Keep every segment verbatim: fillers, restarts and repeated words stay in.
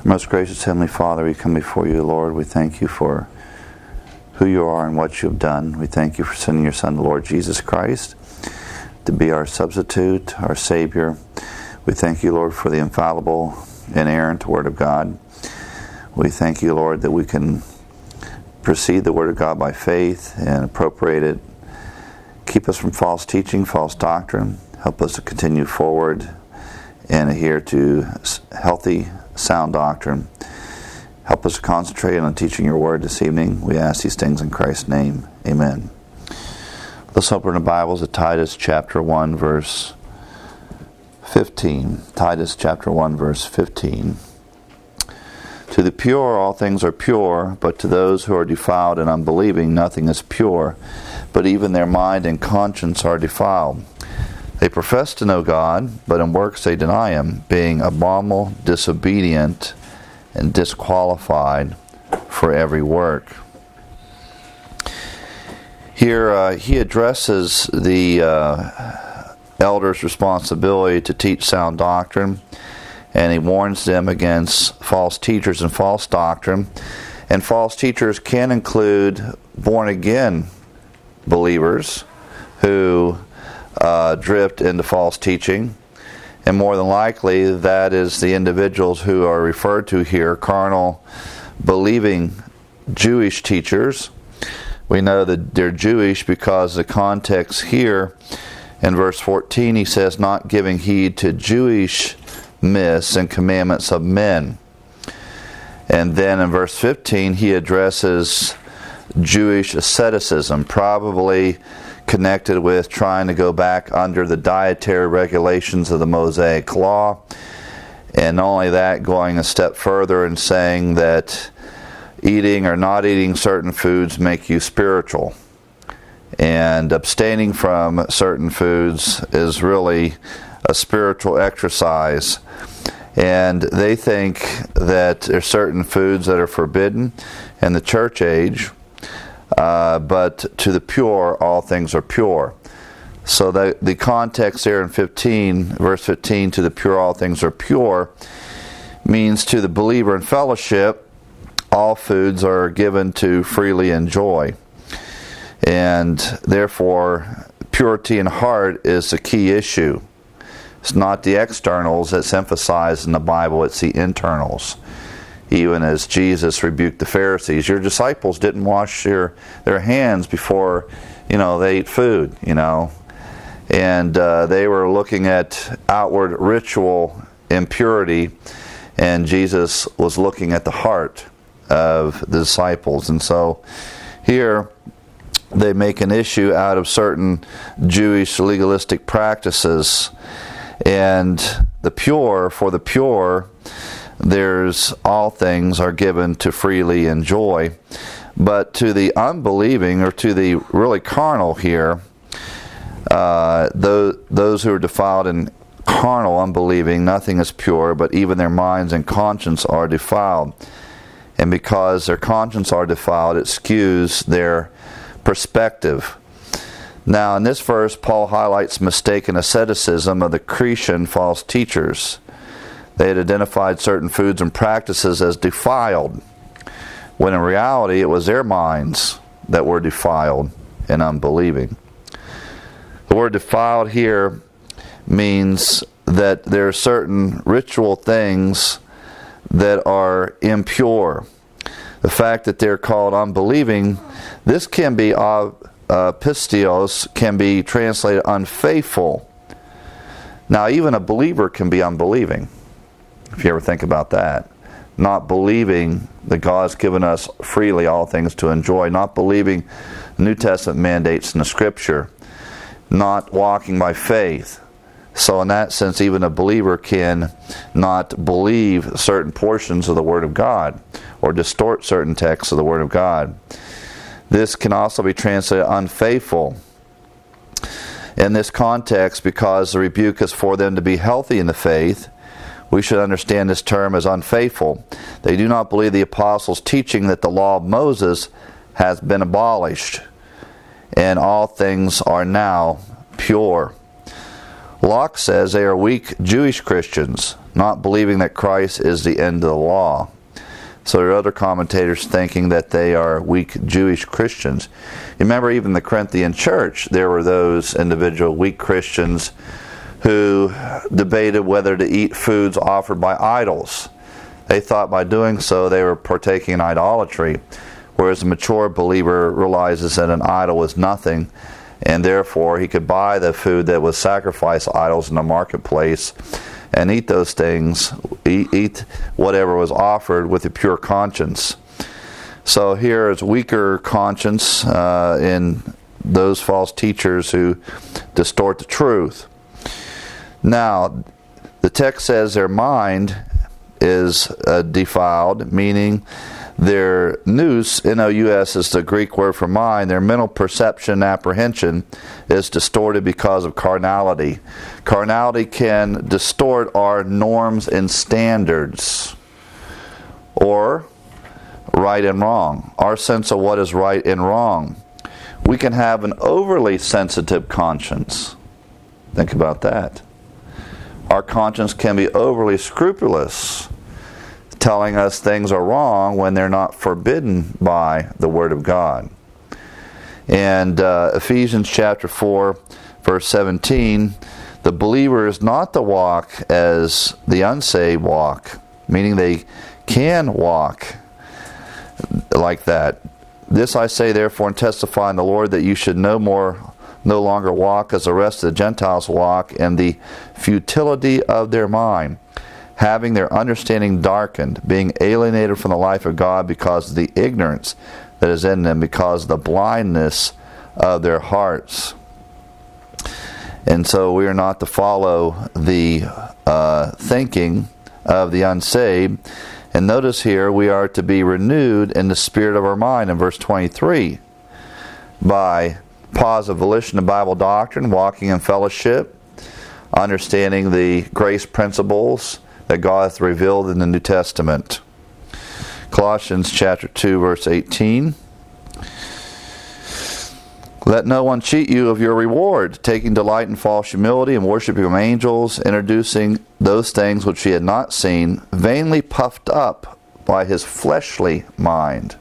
Most gracious Heavenly Father, we come before you, Lord. We thank you for who you are and what you have done. We thank you for sending your Son, the Lord Jesus Christ, to be our substitute, our Savior. We thank you, Lord, for the infallible, inerrant Word of God. We thank you, Lord, that we can precede the Word of God by faith and appropriate it. Keep us from false teaching, false doctrine. Help us to continue forward and adhere to healthy, sound doctrine. Help us to concentrate on teaching your word this evening. We ask these things in Christ's name. Amen. Let's open the Bibles at Titus chapter one, verse fifteen. Titus chapter one, verse fifteen. To the pure all things are pure, but to those who are defiled and unbelieving nothing is pure, but even their mind and conscience are defiled. They profess to know God, but in works they deny Him, being abominable, disobedient, and disqualified for every work. Here uh, he addresses the uh, elders' responsibility to teach sound doctrine, and he warns them against false teachers and false doctrine. And false teachers can include born-again believers who uh, drift into false teaching. And more than likely, that is the individuals who are referred to here, carnal, believing Jewish teachers. We know that they're Jewish because the context here in verse fourteen, he says, not giving heed to Jewish myths and commandments of men. And then in verse fifteen, he addresses Jewish asceticism, probably connected with trying to go back under the dietary regulations of the Mosaic Law. And not only that, going a step further and saying that eating or not eating certain foods make you spiritual. And abstaining from certain foods is really a spiritual exercise. And they think that there's certain foods that are forbidden in the church age, Uh, but to the pure, all things are pure. So the, the context there in fifteen, verse fifteen, to the pure, all things are pure, means to the believer in fellowship, all foods are given to freely enjoy. And therefore, purity in heart is the key issue. It's not the externals that's emphasized in the Bible, it's the internals. Even as Jesus rebuked the Pharisees, your disciples didn't wash their, their hands before, you know, they ate food, you know. And uh, they were looking at outward ritual impurity, and Jesus was looking at the heart of the disciples. And so here they make an issue out of certain Jewish legalistic practices. And the pure, for the pure, there's all things are given to freely enjoy. But to the unbelieving, or to the really carnal here, uh, those, those who are defiled in carnal unbelieving, nothing is pure, but even their minds and conscience are defiled. And because their conscience are defiled, it skews their perspective. Now in this verse, Paul highlights mistaken asceticism of the Cretan false teachers. They had identified certain foods and practices as defiled, when in reality it was their minds that were defiled and unbelieving. The word defiled here means that there are certain ritual things that are impure. The fact that they're called unbelieving, this can be, uh, uh, pistios, can be translated unfaithful. Now even a believer can be unbelieving. If you ever think about that. Not believing that God's given us freely all things to enjoy. Not believing New Testament mandates in the Scripture. Not walking by faith. So in that sense, even a believer can not believe certain portions of the Word of God, or distort certain texts of the Word of God. This can also be translated unfaithful in this context, because the rebuke is for them to be healthy in the faith. We should understand this term as unfaithful. They do not believe the apostles' teaching that the law of Moses has been abolished, and all things are now pure. Locke says they are weak Jewish Christians, not believing that Christ is the end of the law. So there are other commentators thinking that they are weak Jewish Christians. Remember, even the Corinthian church, there were those individual weak Christians who debated whether to eat foods offered by idols. They thought by doing so they were partaking in idolatry, whereas a mature believer realizes that an idol is nothing, and therefore he could buy the food that was sacrificed to idols in the marketplace and eat those things, eat, eat whatever was offered with a pure conscience. So here is weaker conscience uh, in those false teachers who distort the truth. Now, the text says their mind is uh, defiled, meaning their nous, N O U S is the Greek word for mind, their mental perception and apprehension is distorted because of carnality. Carnality can distort our norms and standards, or right and wrong, our sense of what is right and wrong. We can have an overly sensitive conscience. Think about that. Our conscience can be overly scrupulous, telling us things are wrong when they're not forbidden by the Word of God. And uh, Ephesians chapter four, verse seventeen, the believer is not to walk as the unsaved walk, meaning they can walk like that. This I say therefore and testify in the Lord, that you should no more no longer walk as the rest of the Gentiles walk, in the futility of their mind, having their understanding darkened, being alienated from the life of God because of the ignorance that is in them, because of the blindness of their hearts. And so we are not to follow the uh, thinking of the unsaved. And notice here, we are to be renewed in the spirit of our mind in verse twenty-three by positive volition of Bible doctrine, walking in fellowship, understanding the grace principles that God hath revealed in the New Testament. Colossians chapter two, verse eighteen. Let no one cheat you of your reward, taking delight in false humility and worshiping of angels, introducing those things which he had not seen, vainly puffed up by his fleshly mind.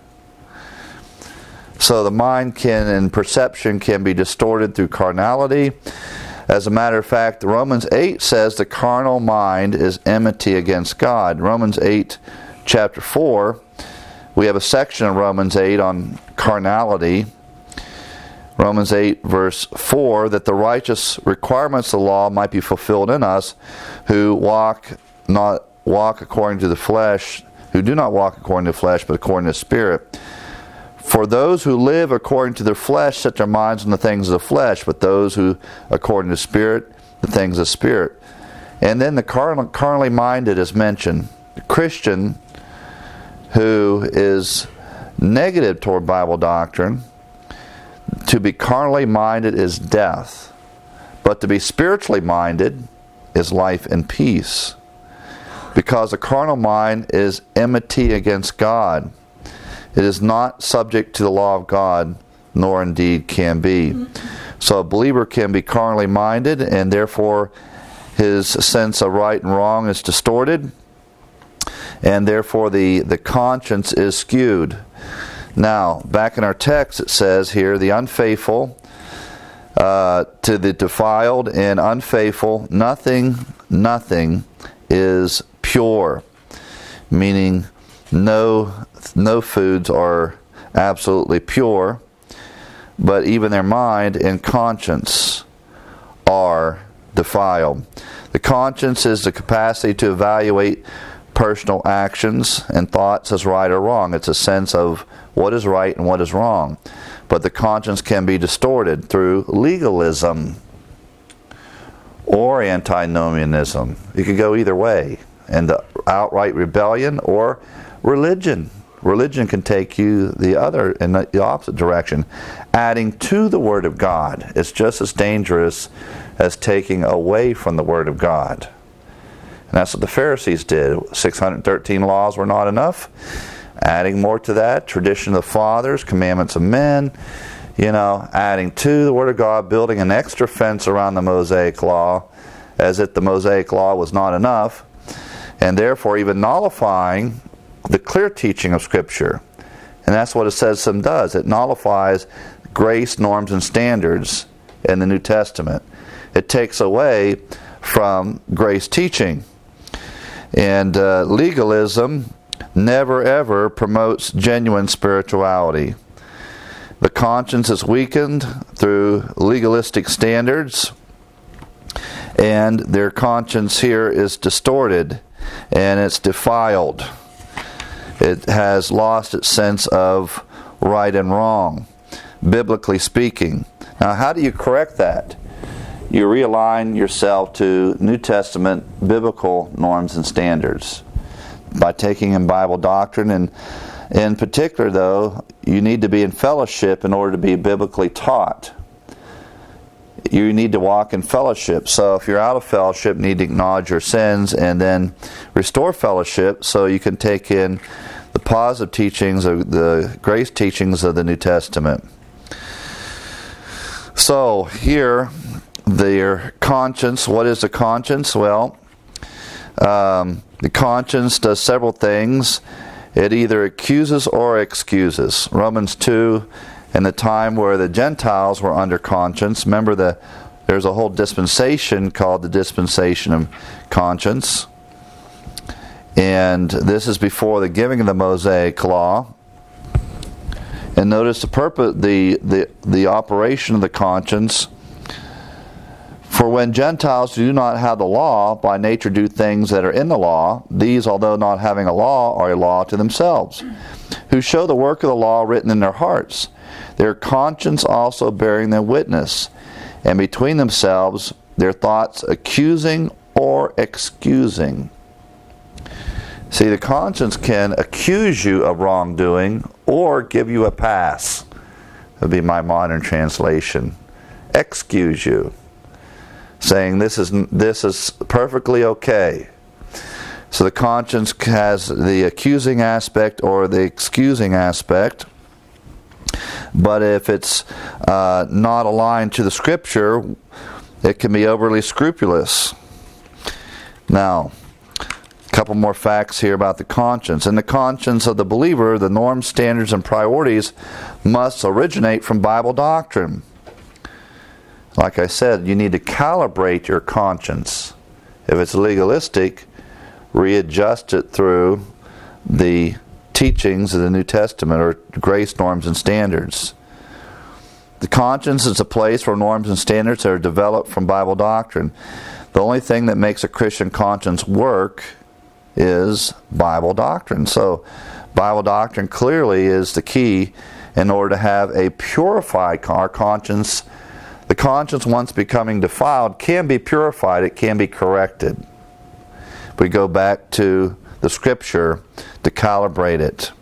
So the mind can and perception can be distorted through carnality. As a matter of fact, Romans eight says the carnal mind is enmity against God. Romans eight, chapter four, we have a section of Romans eight on carnality. Romans eight, verse four, that the righteous requirements of the law might be fulfilled in us, who walk not walk according to the flesh, who do not walk according to the flesh, but according to the Spirit. For those who live according to their flesh set their minds on the things of the flesh, but those who, according to the Spirit, the things of the Spirit. And then the carnal, carnally minded is mentioned. The Christian who is negative toward Bible doctrine, to be carnally minded is death, but to be spiritually minded is life and peace. Because the carnal mind is enmity against God. It is not subject to the law of God, nor indeed can be. So a believer can be carnally minded, and therefore his sense of right and wrong is distorted, and therefore the, the conscience is skewed. Now, back in our text it says here, the unfaithful, uh, to the defiled and unfaithful, nothing, nothing is pure. Meaning no no foods are absolutely pure, but even their mind and conscience are defiled. The conscience is the capacity to evaluate personal actions and thoughts as right or wrong. It's a sense of what is right and what is wrong. But the conscience can be distorted through legalism or antinomianism. You could go either way. And the outright rebellion or religion. Religion can take you the other in the opposite direction. Adding to the Word of God is just as dangerous as taking away from the Word of God. And that's what the Pharisees did. six hundred thirteen laws were not enough. Adding more to that, tradition of the fathers, commandments of men, you know, adding to the Word of God, building an extra fence around the Mosaic law, as if the Mosaic Law was not enough, and therefore even nullifying the clear teaching of Scripture. And that's what asceticism does. It nullifies grace, norms, and standards in the New Testament. It takes away from grace teaching. And uh, legalism never ever promotes genuine spirituality. The conscience is weakened through legalistic standards, and their conscience here is distorted and it's defiled. It has lost its sense of right and wrong, biblically speaking. Now, how do you correct that? You realign yourself to New Testament biblical norms and standards by taking in Bible doctrine. And in particular, though, you need to be in fellowship in order to be biblically taught. You need to walk in fellowship. So if you're out of fellowship, you need to acknowledge your sins and then restore fellowship so you can take in the positive teachings of the grace teachings of the New Testament. So here, their conscience. What is the conscience? Well, um, the conscience does several things. It either accuses or excuses. Romans two, in the time where the Gentiles were under conscience, remember the there's a whole dispensation called the dispensation of conscience. And this is before the giving of the Mosaic Law. And notice the purpose, the, the, the operation of the conscience. For when Gentiles do not have the law, by nature do things that are in the law, these, although not having a law, are a law to themselves, who show the work of the law written in their hearts, their conscience also bearing them witness, and between themselves their thoughts accusing or excusing. See, the conscience can accuse you of wrongdoing or give you a pass. That would be my modern translation. Excuse you, saying this is this is perfectly okay. So the conscience has the accusing aspect or the excusing aspect. But if it's uh, not aligned to the Scripture, it can be overly scrupulous. Now, a couple more facts here about the conscience. In the conscience of the believer, the norms, standards, and priorities must originate from Bible doctrine. Like I said, you need to calibrate your conscience. If it's legalistic, readjust it through the teachings of the New Testament or grace, norms, and standards. The conscience is a place where norms and standards are developed from Bible doctrine. The only thing that makes a Christian conscience work is Bible doctrine. So, Bible doctrine clearly is the key in order to have a purified our conscience. The conscience, once becoming defiled, can be purified. It can be corrected. We go back to the Scripture to calibrate it.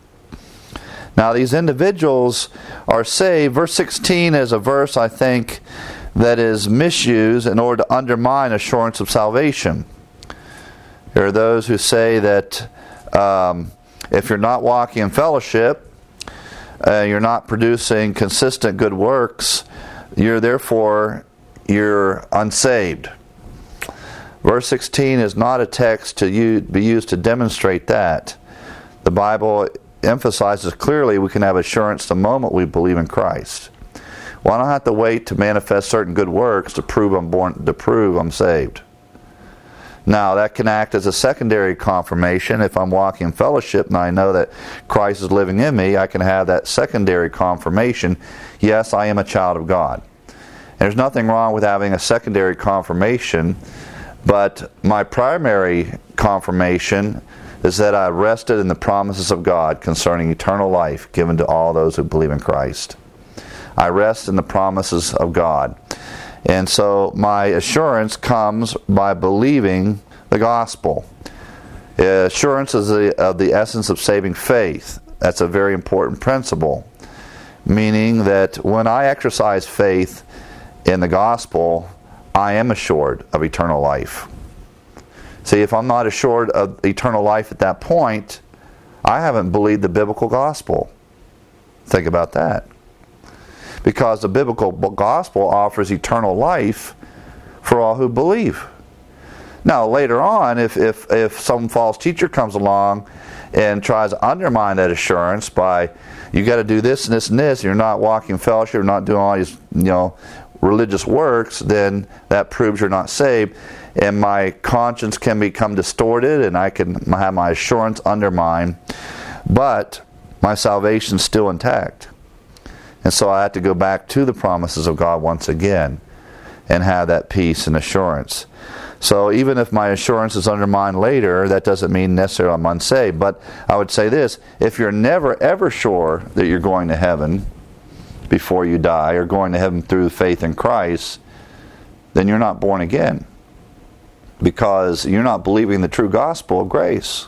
Now, these individuals are saved. Verse sixteen is a verse, I think, that is misused in order to undermine assurance of salvation. There are those who say that um, if you're not walking in fellowship, uh, you're not producing consistent good works, you're therefore you're unsaved. Verse sixteen is not a text to use, be used to demonstrate that. The Bible emphasizes clearly we can have assurance the moment we believe in Christ. Well, I don't have to wait to manifest certain good works to prove I'm born, to prove I'm saved. Now, that can act as a secondary confirmation. If I'm walking in fellowship and I know that Christ is living in me, I can have that secondary confirmation. Yes, I am a child of God. And there's nothing wrong with having a secondary confirmation, but my primary confirmation is that I rested in the promises of God concerning eternal life given to all those who believe in Christ. I rest in the promises of God. And so my assurance comes by believing the gospel. Assurance is the, of the essence of saving faith. That's a very important principle. Meaning that when I exercise faith in the gospel, I am assured of eternal life. See, if I'm not assured of eternal life at that point, I haven't believed the biblical gospel. Think about that. Because the biblical gospel offers eternal life for all who believe. Now, later on, if, if, if some false teacher comes along and tries to undermine that assurance by, you got to do this and this and this, and you're not walking in fellowship, you're not doing all these, you know, religious works, then that proves you're not saved, and my conscience can become distorted, and I can have my assurance undermined, but my salvation's still intact. And so I have to go back to the promises of God once again and have that peace and assurance. So even if my assurance is undermined later, that doesn't mean necessarily I'm unsaved. But I would say this, if you're never ever sure that you're going to heaven before you die, or going to heaven through faith in Christ, then you're not born again, because you're not believing the true gospel of grace.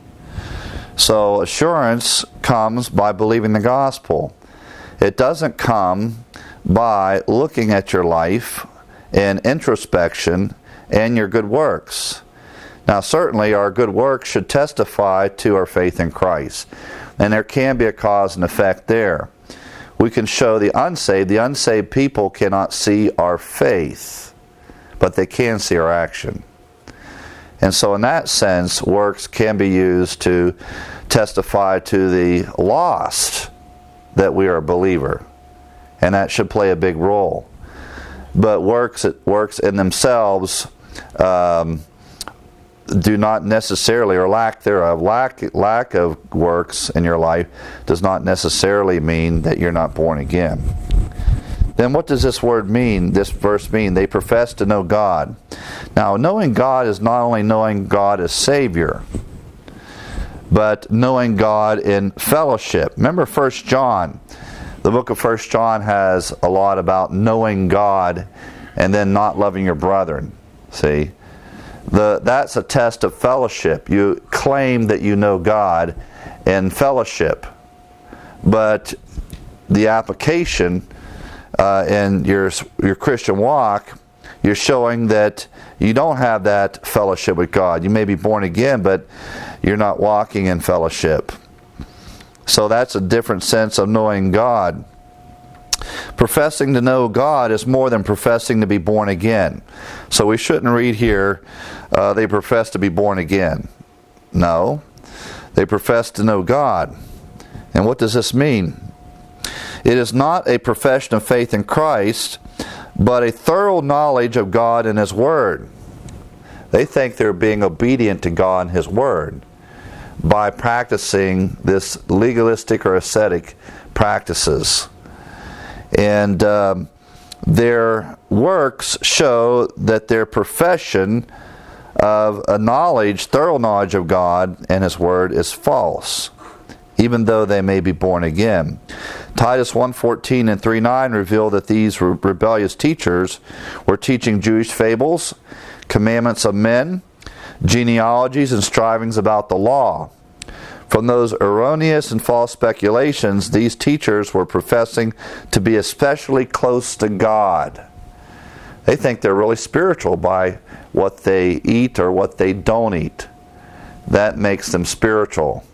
So assurance comes by believing the gospel. It doesn't come by looking at your life and introspection and your good works. Now, certainly our good works should testify to our faith in Christ, and there can be a cause and effect there. We can show the unsaved. The unsaved people cannot see our faith, but they can see our action. And so in that sense, works can be used to testify to the lost that we are a believer, and that should play a big role. But works, works in themselves um, do not necessarily, or lack thereof, lack, lack of works in your life does not necessarily mean that you're not born again. Then what does this word mean, this verse mean? They profess to know God. Now, knowing God is not only knowing God as Savior, but knowing God in fellowship. Remember First John. The book of First John has a lot about knowing God and then not loving your brethren. See? The, that's a test of fellowship. You claim that you know God in fellowship, but the application uh, in your, your Christian walk, you're showing that you don't have that fellowship with God. You may be born again, but you're not walking in fellowship. So that's a different sense of knowing God. Professing to know God is more than professing to be born again. So we shouldn't read here, uh, they profess to be born again. No, they profess to know God. And what does this mean? It is not a profession of faith in Christ, but a thorough knowledge of God and His Word. They think they're being obedient to God and His Word by practicing this legalistic or ascetic practices. And um, their works show that their profession of a knowledge, thorough knowledge of God and His Word is false, even though they may be born again. Titus one fourteen and three nine reveal that these re- rebellious teachers were teaching Jewish fables, commandments of men, genealogies, and strivings about the law. From those erroneous and false speculations, these teachers were professing to be especially close to God. They think they're really spiritual by what they eat or what they don't eat. That makes them spiritual.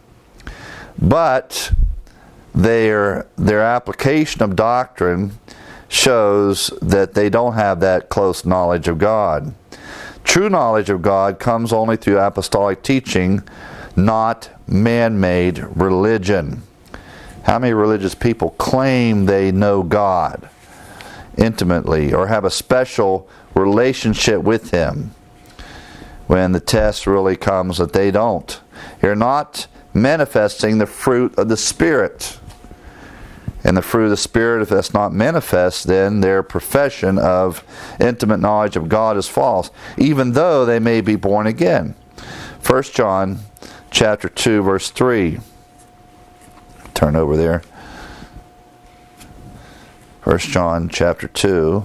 But their, their application of doctrine shows that they don't have that close knowledge of God. True knowledge of God comes only through apostolic teaching, not man-made religion. How many religious people claim they know God intimately or have a special relationship with Him, when the test really comes that they don't? You're not manifesting the fruit of the Spirit. And the fruit of the Spirit, if that's not manifest, then their profession of intimate knowledge of God is false, even though they may be born again. First John chapter two, verse three. Turn over there. First John chapter two,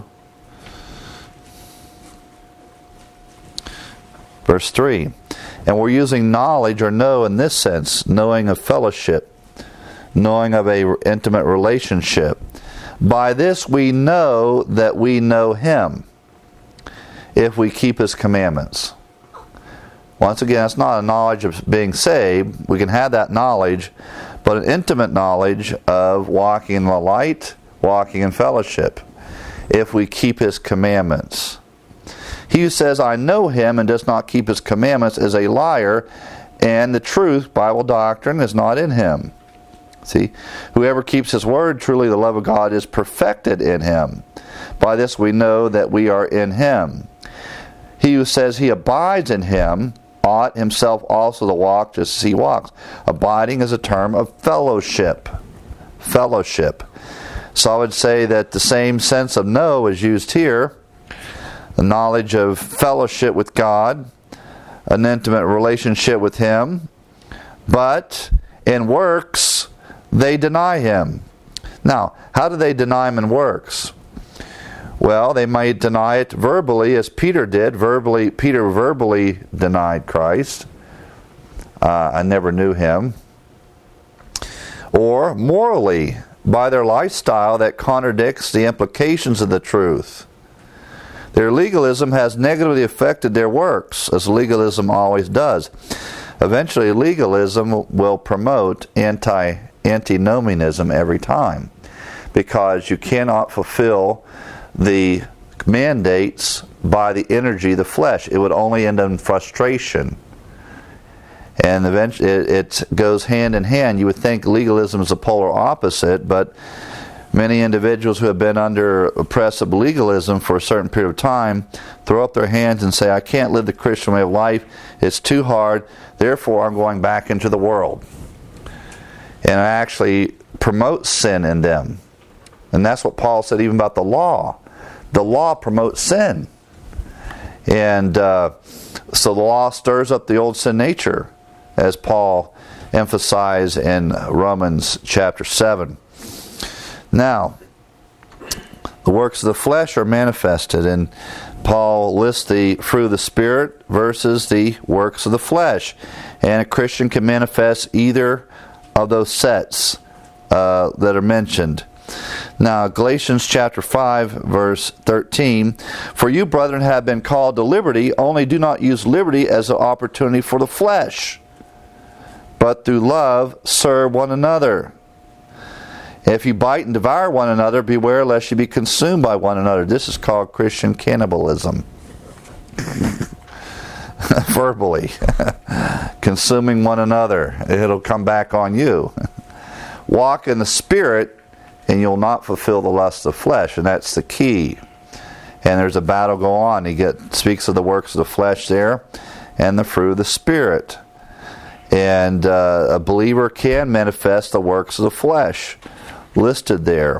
verse three. And we're using knowledge or know in this sense, knowing of fellowship, knowing of a intimate relationship. By this we know that we know Him, if we keep His commandments. Once again, it's not a knowledge of being saved. We can have that knowledge, but an intimate knowledge of walking in the light, walking in fellowship, if we keep His commandments. He who says, I know him, and does not keep his commandments is a liar, and the truth, Bible doctrine, is not in him. See, whoever keeps his word, truly the love of God is perfected in him. By this we know that we are in him. He who says he abides in him ought himself also to walk just as he walks. Abiding is a term of fellowship. Fellowship. So I would say that the same sense of know is used here. The knowledge of fellowship with God, an intimate relationship with him, but in works they deny him. Now, how do they deny him in works? Well, they might deny it verbally, as Peter did. Verbally, Peter verbally denied Christ. Uh, I never knew him. Or morally, by their lifestyle that contradicts the implications of the truth. Their legalism has negatively affected their works, as legalism always does. Eventually, legalism will promote anti antinomianism every time, because you cannot fulfill the mandates by the energy of the flesh. It would only end in frustration. And eventually it, it goes hand in hand. You would think legalism is the polar opposite, but many individuals who have been under oppressive legalism for a certain period of time throw up their hands and say, I can't live the Christian way of life. It's too hard. Therefore, I'm going back into the world. And it actually promotes sin in them. And that's what Paul said even about the law. The law promotes sin. And uh, so the law stirs up the old sin nature, as Paul emphasized in Romans chapter seven. Now, the works of the flesh are manifested, and Paul lists the fruit of the Spirit versus the works of the flesh. And a Christian can manifest either of those sets uh, that are mentioned. Now, Galatians chapter five, verse thirteen, for you, brethren, have been called to liberty, only do not use liberty as an opportunity for the flesh, but through love serve one another. If you bite and devour one another, beware lest you be consumed by one another. This is called Christian cannibalism. Verbally. Consuming one another. It'll come back on you. Walk in the Spirit, and you'll not fulfill the lust of flesh. And that's the key. And there's a battle go on. He get, speaks of the works of the flesh there, and the fruit of the Spirit. And uh, a believer can manifest the works of the flesh, listed there.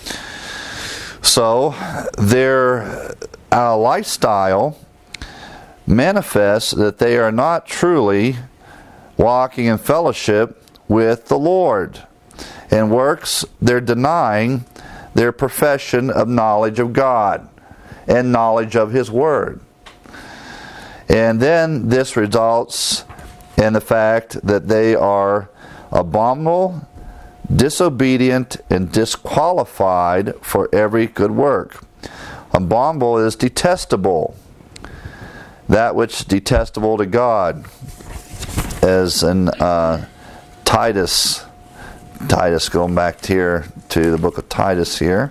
So their uh, lifestyle manifests that they are not truly walking in fellowship with the Lord. In works, they're denying their profession of knowledge of God and knowledge of His Word. And then this results in the fact that they are abominable, disobedient, and disqualified for every good work. Abominable is detestable, that which is detestable to God, as in uh, Titus. Titus, going back here to the book of Titus here.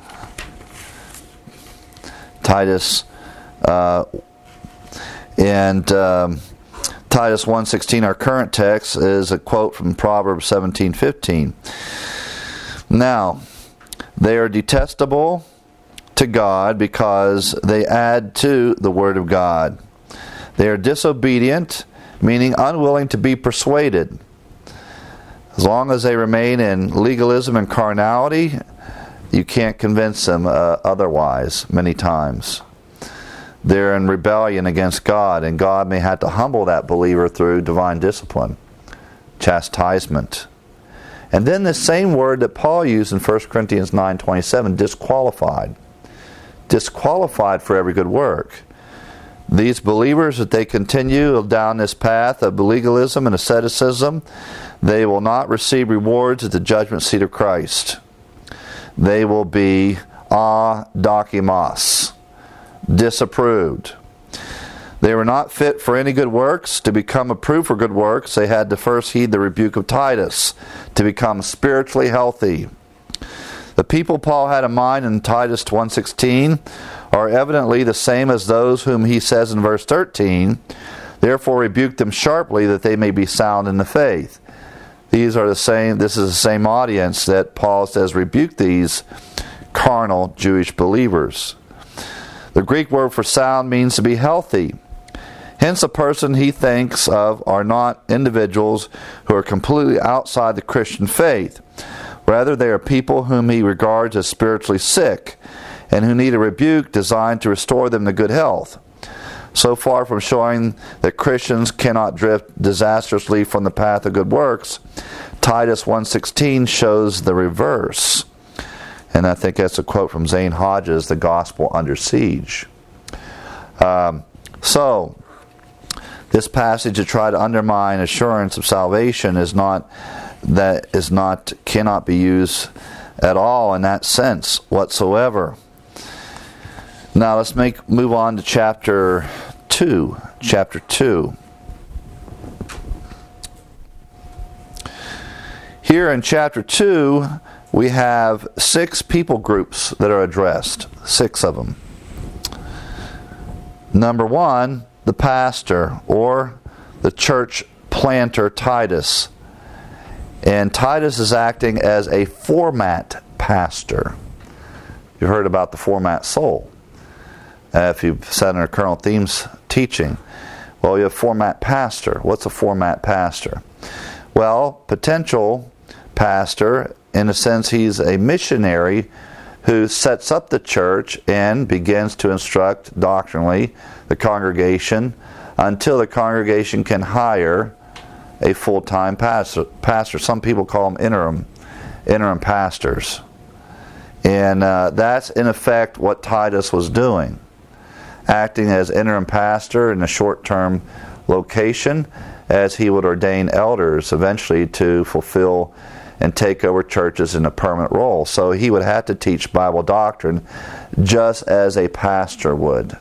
Titus, uh, and um, Titus one sixteen, our current text, is a quote from Proverbs seventeen fifteen. Now, they are detestable to God because they add to the Word of God. They are disobedient, meaning unwilling to be persuaded. As long as they remain in legalism and carnality, you can't convince them uh, otherwise many times. They're in rebellion against God, and God may have to humble that believer through divine discipline, chastisement. And then the same word that Paul used in First Corinthians nine twenty-seven, disqualified. Disqualified for every good work. These believers, that they continue down this path of legalism and asceticism, they will not receive rewards at the judgment seat of Christ. They will be adokimos, disapproved. They were not fit for any good works. To become approved for good works, they had to first heed the rebuke of Titus, to become spiritually healthy. The people Paul had in mind in Titus one sixteen are evidently the same as those whom he says in verse thirteen, therefore rebuke them sharply that they may be sound in the faith. These are the same, this is the same audience that Paul says rebuke these carnal Jewish believers. The Greek word for sound means to be healthy. Hence, a person he thinks of are not individuals who are completely outside the Christian faith. Rather, they are people whom he regards as spiritually sick and who need a rebuke designed to restore them to good health. So far from showing that Christians cannot drift disastrously from the path of good works, Titus one sixteen shows the reverse. And I think that's a quote from Zane Hodges, The Gospel Under Siege. Um, so, this passage to try to undermine assurance of salvation is not that is not cannot be used at all in that sense whatsoever. Now let's make move on to chapter two. Chapter two. Here in chapter two, we have six people groups that are addressed. Six of them. Number one, the pastor or the church planter Titus. And Titus is acting as a format pastor. You heard about the format soul. Uh, if you've sat in a Colonel Themes teaching, well, you have format pastor. What's a format pastor? Well, potential pastor, in a sense, he's a missionary who sets up the church and begins to instruct doctrinally the congregation until the congregation can hire a full-time pastor. pastor. Some people call them interim, interim pastors. And uh, that's in effect what Titus was doing, acting as interim pastor in a short-term location as he would ordain elders eventually to fulfill and take over churches in a permanent role. So he would have to teach Bible doctrine just as a pastor would.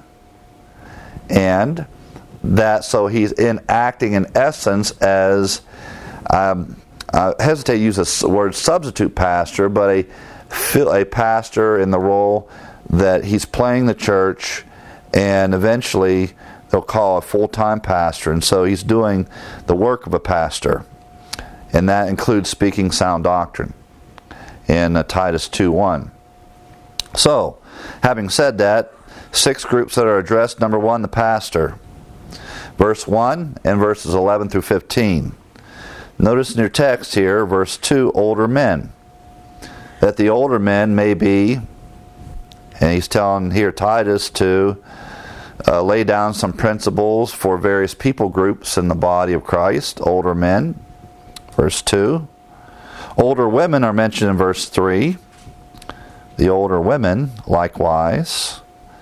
And that, so he's in acting in essence as, um, I hesitate to use the word substitute pastor, but a, a pastor in the role that he's playing the church, and eventually they'll call a full-time pastor. And so he's doing the work of a pastor. And that includes speaking sound doctrine in uh, Titus two one. So, having said that, six groups that are addressed. Number one, the pastor. Verse one and verses eleven through fifteen. Notice in your text here, verse two, older men. That the older men may be, and he's telling here Titus to uh, lay down some principles for various people groups in the body of Christ. Older men. Verse two. Older women are mentioned in verse three. The older women, likewise.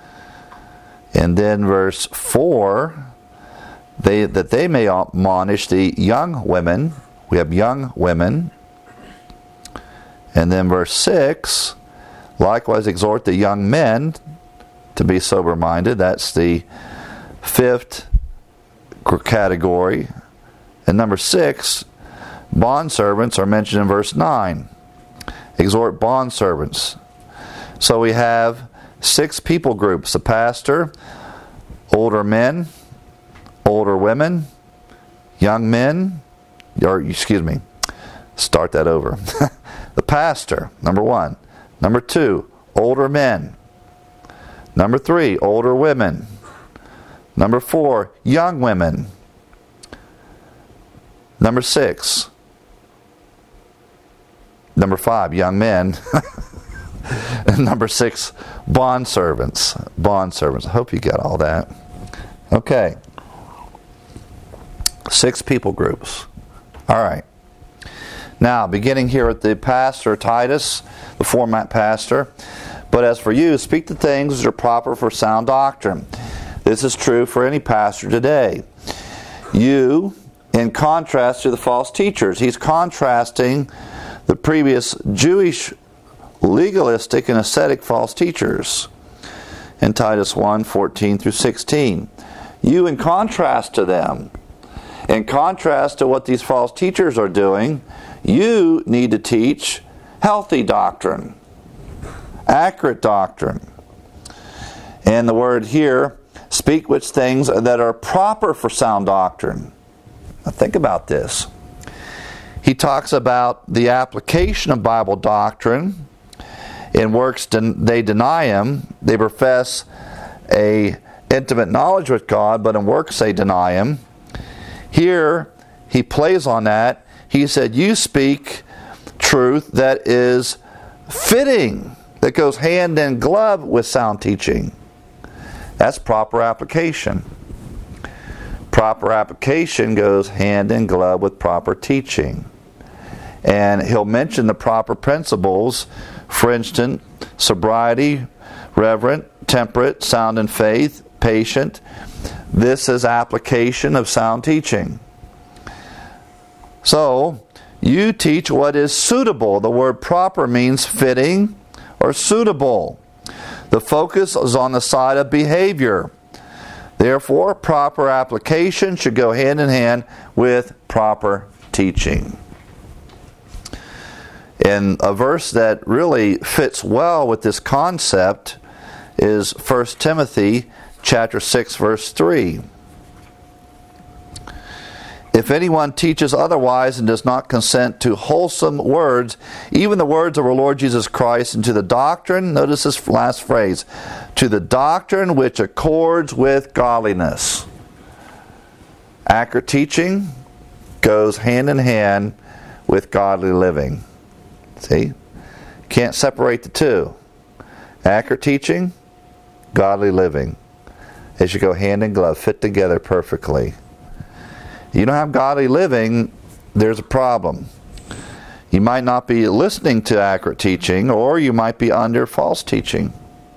And then verse four, they, that they may admonish the young women. We have young women. And then verse six, likewise exhort the young men to be sober-minded. That's the fifth category. And number six, bondservants are mentioned in verse nine. Exhort bondservants. So we have six people groups: the pastor, older men, older women, young men, or excuse me, start that over. The pastor, number one. Number two, older men. Number three, older women. Number four, young women. Number six, Number five, young men. And number six, bondservants. Bondservants. I hope you got all that. Okay. Six people groups. All right. Now, beginning here with the pastor, Titus, the format pastor. But as for you, speak the things that are proper for sound doctrine. This is true for any pastor today. You, in contrast to the false teachers, he's contrasting the previous Jewish legalistic and ascetic false teachers in Titus one, fourteen through sixteen. You, in contrast to them, in contrast to what these false teachers are doing, you need to teach healthy doctrine, accurate doctrine. And the word here, speak which things that are proper for sound doctrine. Now think about this. He talks about the application of Bible doctrine. In works they deny Him. They profess a intimate knowledge with God, but in works they deny Him. Here, he plays on that. He said, you speak truth that is fitting, that goes hand in glove with sound teaching. That's proper application. Proper application goes hand in glove with proper teaching. And he'll mention the proper principles, for instance, sobriety, reverent, temperate, sound in faith, patient. This is application of sound teaching. So, you teach what is suitable. The word proper means fitting or suitable. The focus is on the side of behavior. Therefore, proper application should go hand in hand with proper teaching. And a verse that really fits well with this concept is First Timothy chapter six, verse three. If anyone teaches otherwise and does not consent to wholesome words, even the words of our Lord Jesus Christ, and to the doctrine, notice this last phrase, to the doctrine which accords with godliness. Accurate teaching goes hand in hand with godly living. See? Can't separate the two. Accurate teaching, godly living. They should go hand in glove, fit together perfectly. You don't have godly living, there's a problem. You might not be listening to accurate teaching, or you might be under false teaching.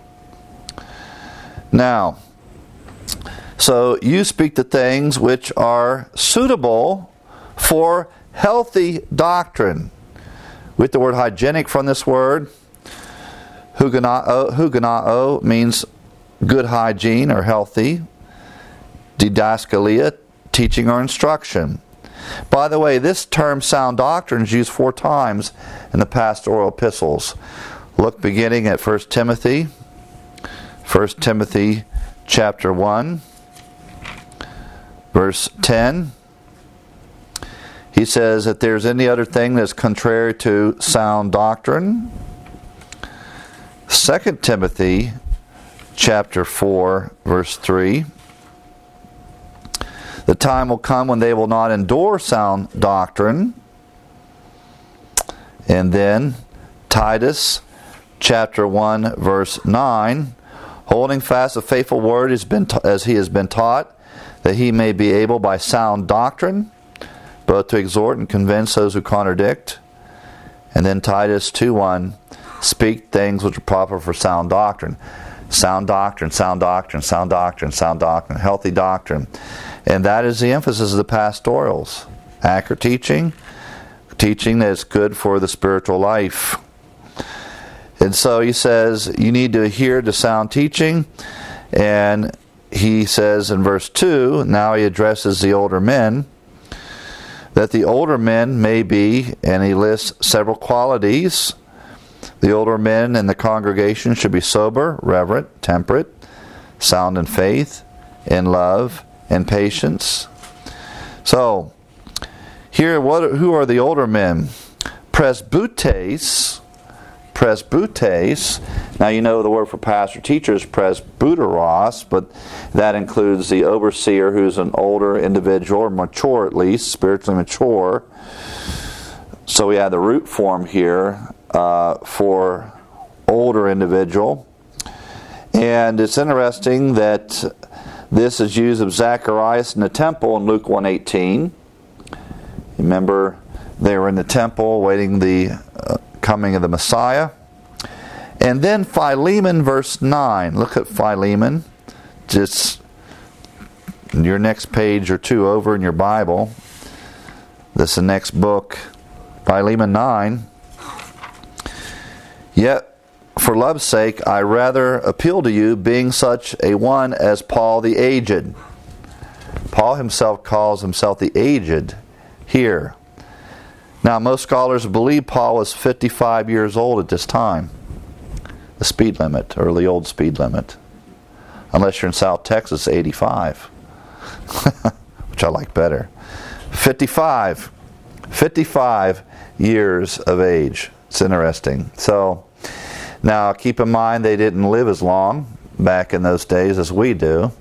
Now, so you speak the things which are suitable for healthy doctrine. With the word hygienic from this word, huganao, huganao means good hygiene or healthy. Didaskalia, teaching or instruction. By the way, this term sound doctrine is used four times in the pastoral epistles. Look beginning at First Timothy. First Timothy chapter one, verse ten. He says, if there's any other thing that's contrary to sound doctrine. Second Timothy chapter four, verse three. The time will come when they will not endure sound doctrine. And then Titus chapter one, verse nine. Holding fast the faithful word has been ta- as he has been taught, that he may be able by sound doctrine both to exhort and convince those who contradict. And then Titus two one, speak things which are proper for sound doctrine. Sound doctrine, sound doctrine, sound doctrine, sound doctrine, healthy doctrine. And that is the emphasis of the pastorals. Accurate teaching, teaching that is good for the spiritual life. And so he says, you need to adhere to sound teaching. And he says in verse two, now he addresses the older men, that the older men may be, and he lists several qualities. The older men in the congregation should be sober, reverent, temperate, sound in faith, in love, and patience. So, here, what? Who are the older men? Presbytes, presbytes. Now you know the word for pastor teacher is presbyteros, but that includes the overseer, who's an older individual, or mature at least, spiritually mature. So we have the root form here uh, for older individual. And it's interesting that this is used of Zacharias in the temple in Luke one eighteen. Remember, they were in the temple waiting the uh, coming of the Messiah. And then Philemon, verse nine. Look at Philemon. Just your next page or two over in your Bible. This is the next book. Philemon nine. Yet, for love's sake, I rather appeal to you, being such a one as Paul the aged. Paul himself calls himself the aged here. Now, most scholars believe Paul was fifty-five years old at this time. The speed limit, or the old speed limit. Unless you're in South Texas, eighty-five, which I like better. fifty-five. fifty-five years of age. It's interesting. So, now keep in mind they didn't live as long back in those days as we do.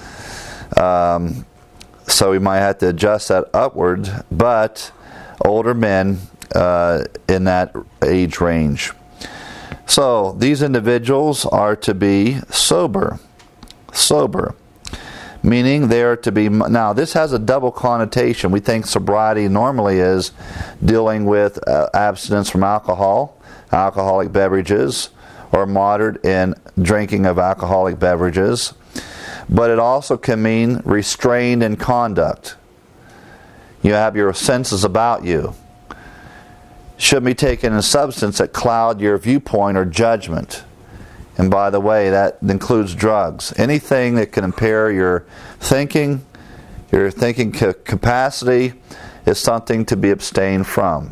Um, so we might have to adjust that upward, but older men uh, in that age range. So these individuals are to be sober. Sober. Meaning they are to be... Now this has a double connotation. We think sobriety normally is dealing with uh, abstinence from alcohol, alcoholic beverages, or moderate in drinking of alcoholic beverages. But it also can mean restrained in conduct. You have your senses about you. Shouldn't be taken in substance that cloud your viewpoint or judgment. And by the way, that includes drugs. Anything that can impair your thinking, your thinking capacity, is something to be abstained from.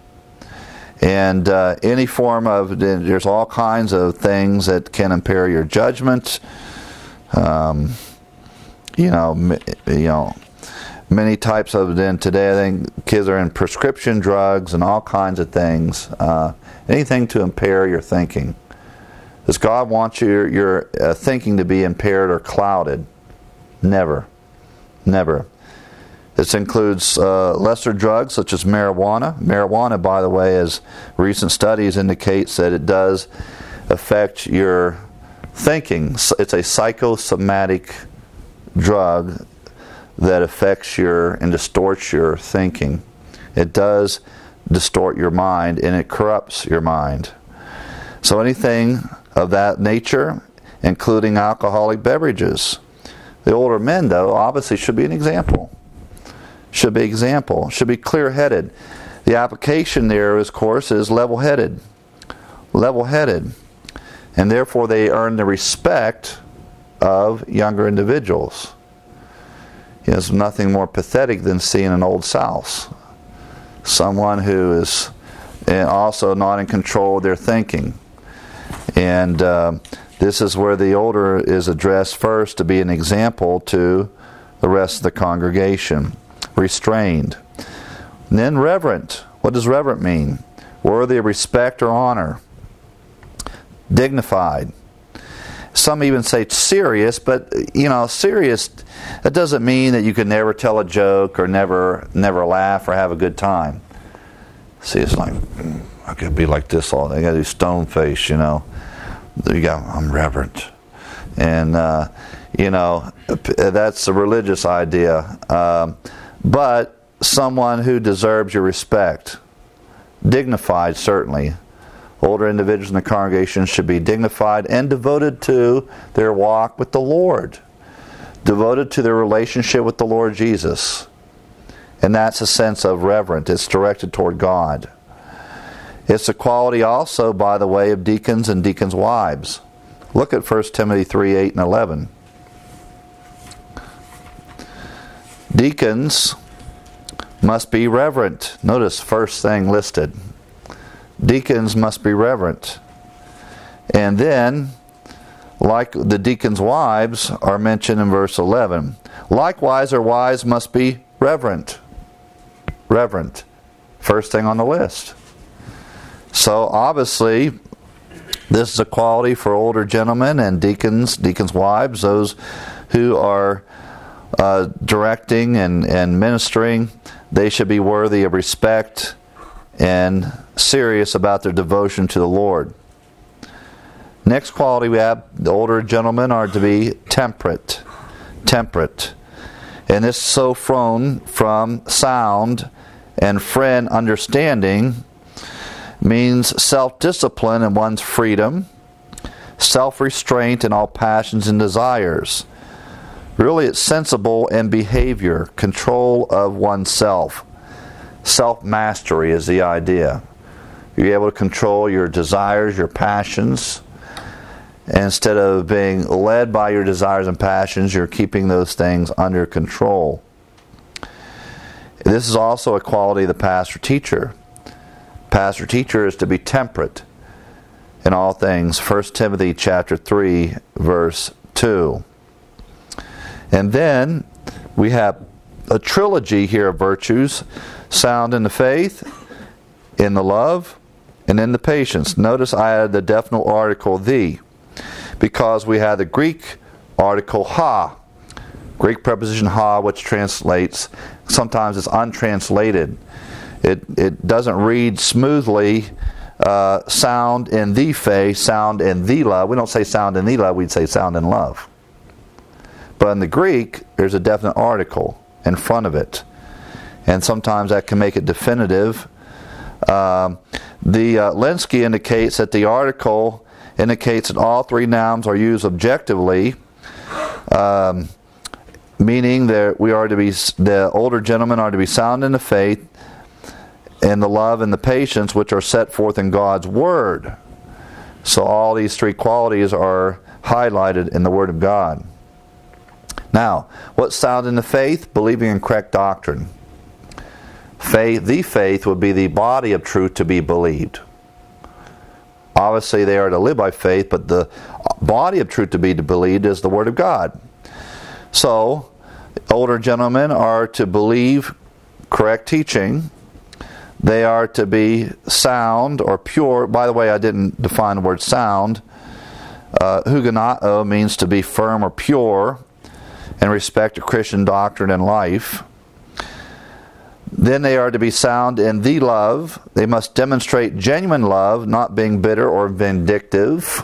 And uh, any form of, there's all kinds of things that can impair your judgment. Um, you know, you know, many types of, then today I think kids are in prescription drugs and all kinds of things. Uh, anything to impair your thinking. Does God want your, your uh, thinking to be impaired or clouded? Never. Never. This includes uh, lesser drugs such as marijuana. Marijuana, by the way, as recent studies indicates that it does affect your thinking. It's a psychosomatic drug that affects your and distorts your thinking. It does distort your mind and it corrupts your mind. So anything of that nature, including alcoholic beverages. The older men, though, obviously should be an example. Should be example. Should be clear-headed. The application there, of course, is level-headed. Level-headed. And therefore they earn the respect of younger individuals. You know, there's nothing more pathetic than seeing an old souse. Someone who is also not in control of their thinking. And uh, this is where the older is addressed first to be an example to the rest of the congregation. Restrained. And then reverent. What does reverent mean? Worthy of respect or honor. Dignified. Some even say serious, but you know, serious, that doesn't mean that you can never tell a joke or never never laugh or have a good time. See, it's like, I could be like this all day. I got to do stone face, you know. You got, I'm reverent. And, uh, you know, that's a religious idea. Um, but someone who deserves your respect. Dignified, certainly. Older individuals in the congregation should be dignified and devoted to their walk with the Lord. Devoted to their relationship with the Lord Jesus. And that's a sense of reverent. It's directed toward God. It's a quality also, by the way, of deacons and deacons' wives. Look at First Timothy three, eight and eleven. Deacons must be reverent. Notice first thing listed. Deacons must be reverent. And then, like the deacons' wives are mentioned in verse eleven. Likewise, their wives must be reverent. Reverent. First thing on the list. So obviously, this is a quality for older gentlemen and deacons, deacons' wives, those who are uh, directing and, and ministering. They should be worthy of respect and serious about their devotion to the Lord. Next quality we have, the older gentlemen are to be temperate. Temperate. And this is so flown from sound and friend understanding, means self-discipline in one's freedom, self-restraint in all passions and desires. Really, it's sensible in behavior, control of oneself. Self-mastery is the idea. You're able to control your desires, your passions. Instead of being led by your desires and passions, you're keeping those things under control. This is also a quality of the pastor-teacher. Pastor-teacher is to be temperate in all things. First Timothy chapter three, verse two. And then we have a trilogy here of virtues: sound in the faith, in the love, and in the patience. Notice I added the definite article the, because we have the Greek article ha, Greek preposition ha, which translates, sometimes it's untranslated. It it doesn't read smoothly, uh, sound in the faith, sound in the love. We don't say sound in the love, we'd say sound in love. But in the Greek, there's a definite article in front of it. And sometimes that can make it definitive. Um, the uh, Lenski indicates that the article indicates that all three nouns are used objectively, um, meaning that we are to be, the older gentlemen are to be sound in the faith, and the love and the patience which are set forth in God's Word. So all these three qualities are highlighted in the Word of God. Now, what's sound in the faith? Believing in correct doctrine. Faith, the faith would be the body of truth to be believed. Obviously, they are to live by faith, but the body of truth to be believed is the Word of God. So, older gentlemen are to believe correct teaching. They are to be sound or pure. By the way, I didn't define the word sound. Uh, hugenao means to be firm or pure in respect to Christian doctrine and life. Then they are to be sound in the love. They must demonstrate genuine love, not being bitter or vindictive.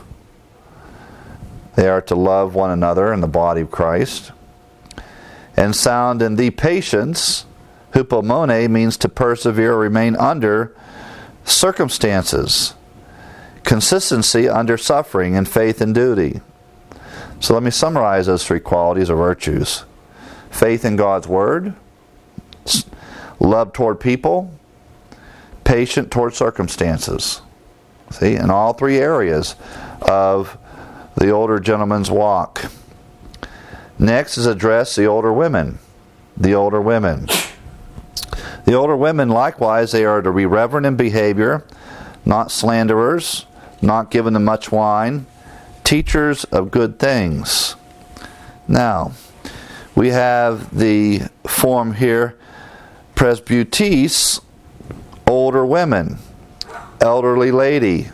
They are to love one another in the body of Christ. And sound in the patience. Hupomone means to persevere or remain under circumstances. Consistency under suffering, and faith and duty. So let me summarize those three qualities or virtues. Faith in God's Word, love toward people, patient toward circumstances. See, in all three areas of the older gentleman's walk. Next is address the older women. The older women. The older women, likewise, they are to be reverent in behavior, not slanderers, not given to much wine, teachers of good things. Now, we have the form here, presbytes, older women, elderly lady.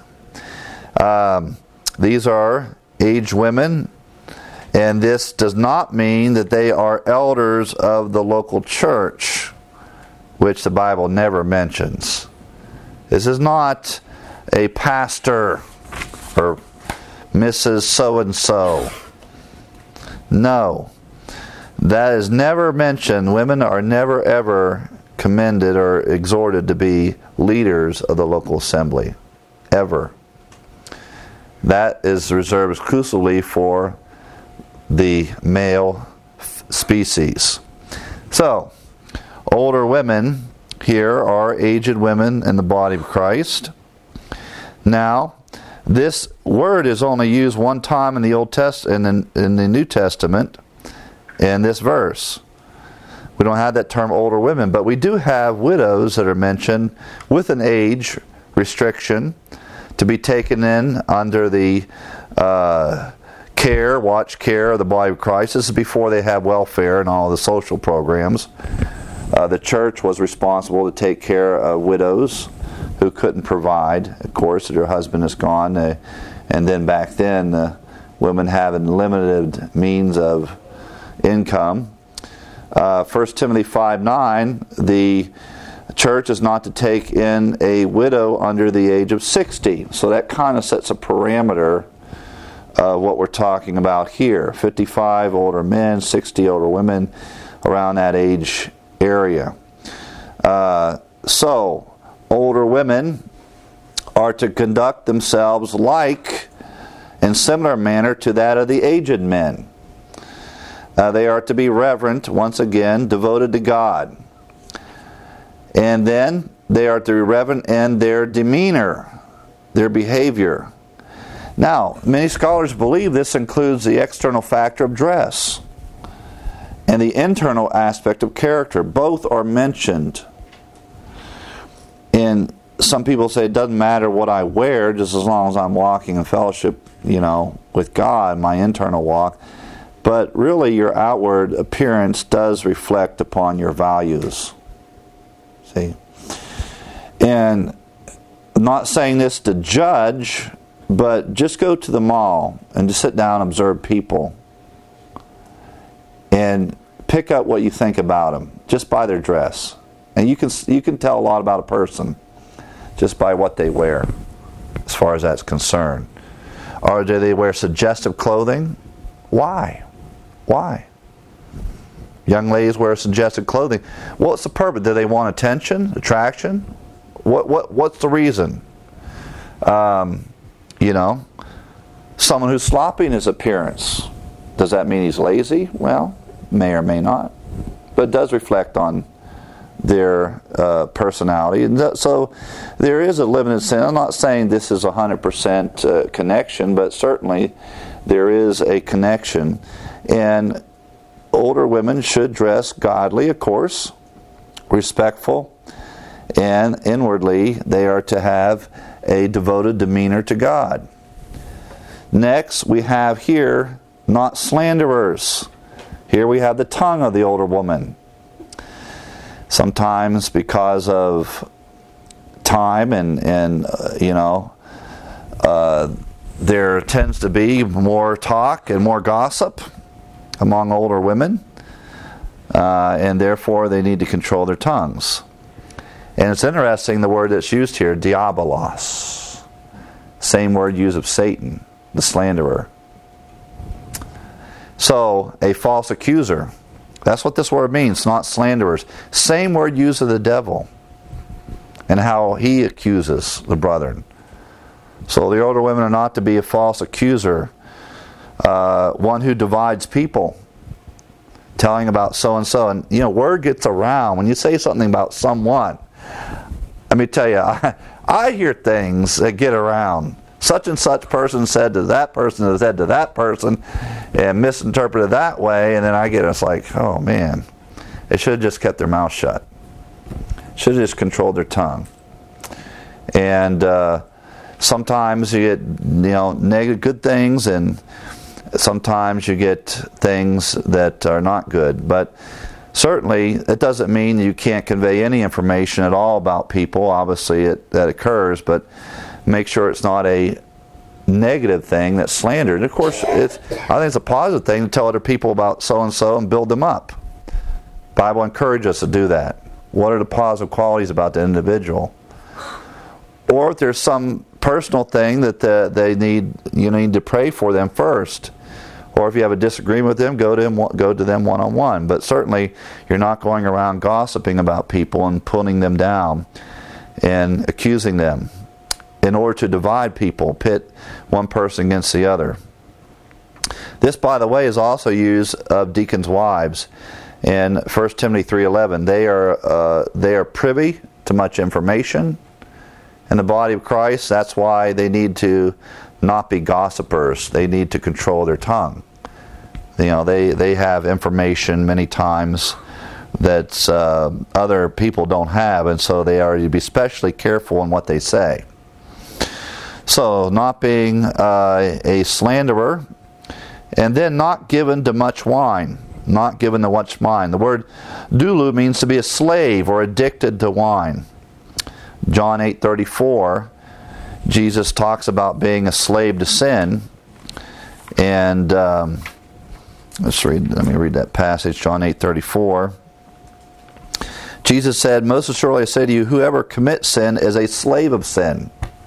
Um, these are aged women, and this does not mean that they are elders of the local church, which the Bible never mentions. This is not a pastor or Missus So-and-so. No. That is never mentioned. Women are never ever commended or exhorted to be leaders of the local assembly. Ever. That is reserved exclusively for the male species. So, older women here are aged women in the body of Christ. Now, this word is only used one time in the Old Testament, in the, in the New Testament, in this verse. We don't have that term older women, but we do have widows that are mentioned with an age restriction to be taken in under the uh, care, watch care of the body of Christ. This is before they have welfare and all the social programs. Uh, the church was responsible to take care of widows who couldn't provide, of course, their husband is gone. Uh, and then back then, uh, women having limited means of income. Uh, First Timothy five nine, the church is not to take in a widow under the age of sixty. So that kind of sets a parameter of what we're talking about here. fifty-five older men, sixty older women, around that age area. Uh, so, older women are to conduct themselves like, in similar manner to that of the aged men. Uh, they are to be reverent, once again, devoted to God. And then they are to be reverent in their demeanor, their behavior. Now, many scholars believe this includes the external factor of dress and the internal aspect of character. Both are mentioned. And some people say it doesn't matter what I wear, just as long as I'm walking in fellowship, you know, with God, my internal walk. But really, your outward appearance does reflect upon your values. See? And I'm not saying this to judge, but just go to the mall and just sit down and observe people. And pick up what you think about them, just by their dress. And you can you can tell a lot about a person just by what they wear, as far as that's concerned. Or do they wear suggestive clothing? Why? Why? Young ladies wear suggestive clothing. What's the purpose? Do they want attention, attraction? What what what's the reason? Um, you know, someone who's sloppy in his appearance. Does that mean he's lazy? Well, may or may not, but it does reflect on their uh, personality. And th- so there is a limited sense. I'm not saying this is a one hundred percent uh, connection, but certainly there is a connection. And older women should dress godly, of course, respectful, and inwardly they are to have a devoted demeanor to God. Next, we have here, not slanderers. Here we have the tongue of the older woman. Sometimes because of time and, and uh, you know, uh, there tends to be more talk and more gossip among older women, uh, and therefore they need to control their tongues. And it's interesting, the word that's used here, diabolos, same word used of Satan, the slanderer. So, a false accuser. That's what this word means, not slanderers. Same word used of the devil and how he accuses the brethren. So the older women are not to be a false accuser, uh, one who divides people, telling about so-and-so. And, you know, word gets around. When you say something about someone, let me tell you, I, I hear things that get around. Such and such person said to that person that said to that person and misinterpreted that way, and then I get it's like, oh man, they should have just kept their mouth shut. Should have just controlled their tongue. And uh, sometimes you get, you know, negative good things, and sometimes you get things that are not good. But certainly, it doesn't mean you can't convey any information at all about people. Obviously, it, that occurs, but make sure it's not a negative thing that's slander. And of course, it's, I think it's a positive thing to tell other people about so-and-so and build them up. The Bible encourages us to do that. What are the positive qualities about the individual? Or if there's some personal thing that the, they need, you need to pray for them first. Or if you have a disagreement with them, go to them, go to them one-on-one. But certainly, you're not going around gossiping about people and putting them down and accusing them in order to divide people, pit one person against the other. This, by the way, is also used of deacons' wives in First Timothy three eleven. They are uh, they are privy to much information in the body of Christ. That's why they need to not be gossipers. They need to control their tongue. You know, they, they have information many times that uh, other people don't have, and so they are to be especially careful in what they say. So, not being uh, a slanderer, and then not given to much wine. Not given to much wine. The word doulou means to be a slave or addicted to wine. John eight thirty-four, Jesus talks about being a slave to sin. And um, let's read. Let me read that passage. John eight thirty-four. Jesus said, "Most assuredly I say to you, whoever commits sin is a slave of sin."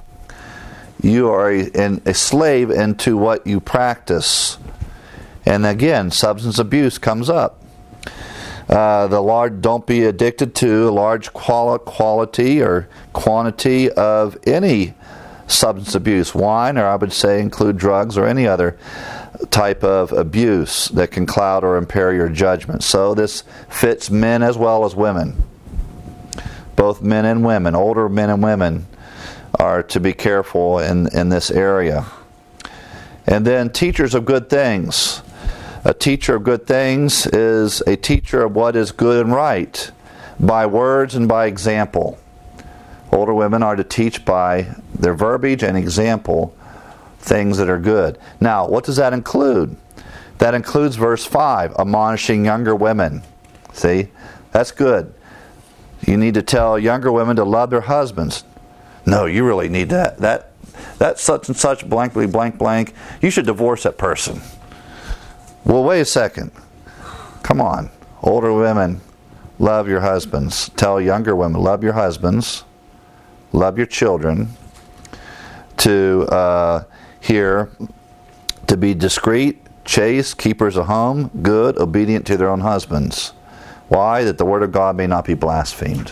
You are a, in, a slave into what you practice. And again, substance abuse comes up. Uh, the large, don't be addicted to a large quali- quality or quantity of any substance abuse. Wine, or I would say include drugs or any other type of abuse that can cloud or impair your judgment. So this fits men as well as women. Both men and women, older men and women, are to be careful in, in this area. And then teachers of good things. A teacher of good things is a teacher of what is good and right, by words and by example. Older women are to teach by their verbiage and example things that are good. Now, what does that include? That includes verse five, admonishing younger women. See, that's good. You need to tell younger women to love their husbands. No, you really need that. That that such and such blankly blank blank. You should divorce that person. Well, wait a second. Come on. Older women, love your husbands. Tell younger women, love your husbands. Love your children. To uh, here, to be discreet, chaste, keepers of home, good, obedient to their own husbands. Why? That the word of God may not be blasphemed.